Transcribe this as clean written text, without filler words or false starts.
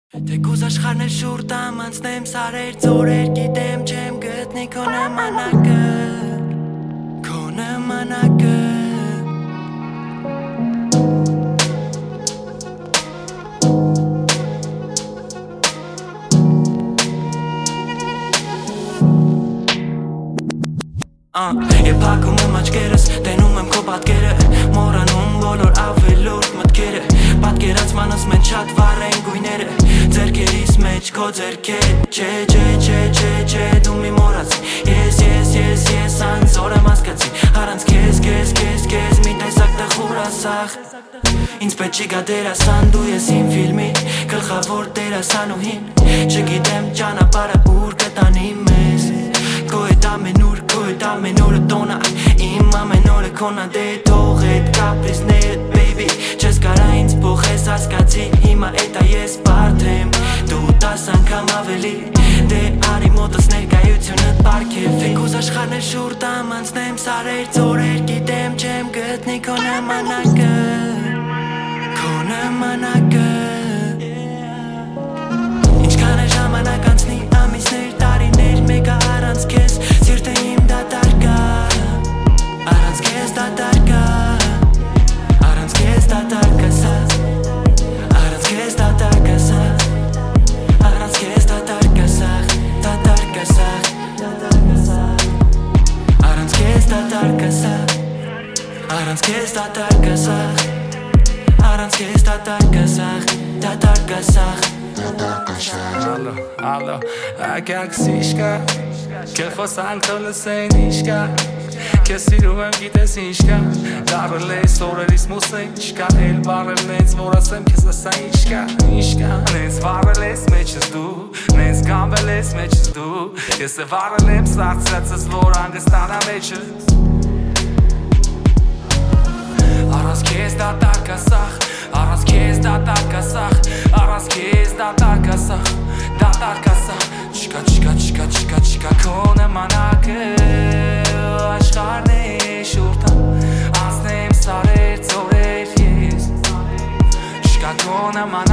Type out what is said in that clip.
Թե կուզաշխարն էլ շուրտ անցնեմ սարեր ծորեր գիտեմ չեմ գտնի քո նմանակը Քո նմանակը Եվ փակում եմ աչքերս, տենում եմ քո պատկերը Մոռանում բոլոր ավելորդ մտքերը Պատկերացմանս մեջ շատ վառ են գույները Ձերքերիս մեջ քո ձերքերը Չէ, դու մի մոռացի Ես անզոր եմ հասկացի Առանց քեզ մի տեսակ տխուր ասախ Ինձ պետք չի գա դերասան դու ես իմ ֆիլմի Գլխավոր դերասանուհին Չգիտեմ ճանապարհը ուր կտանի մեզ Քո հետ ամեն օրը տոնա Իմ ամեն օրը քոնա դե թող էդ կապրիզներդ baby Չես կարա ինձ փոխես հասկացի Հիմա էտա ես բարդ եմ Դու 10 անգամ ավելի Դե արի մոտս ներկայությունդ պարգև Թե կուզաշխարն էլ շուրտ անցնեմ սարեր ծորեր Գիտեմ չեմ գտնի քո նմանակը Քո նմանակը Ինչքան է ժամանակ անցնի ամիսներ տարիներ Մեկը առանց քեզ սիրտը իմ դատարկա Առանց քեզ դատարկա Առանց քեզ դատարկա սա Առանց քեզ դատարկա սա Առանց քեզ դատարկա սա Դատարկա սա Առանց քեզ դատարկա սա Առանց քեզ դատարկա սա Առանց քեզ դատարկա սա Դատարկա սա Allo, agakshishka Ke խոսանք թոլսեն իշկա Ke սիրում եմ գիտես ինչկա Դարել ես օրերիս մուսեն չկա Էլ բարել նենց որ ասեմ քեզ ասա ինչկա Նենց վարել ես մեջս դու Նենց գամվել ես մեջս դու Ես է վարել եմ սարցրացս որ անգստանա մեջս Առանց քեզ դատարկա սախ Առանց քեզ դատարկա սախ Առանց քեզ դատարկա սախ Դատարկա սախ Չկա քո նմանակը Աշխարհն է շուրտը Անցնեմ սարեր ծորեր ես Չկա քո նմանակը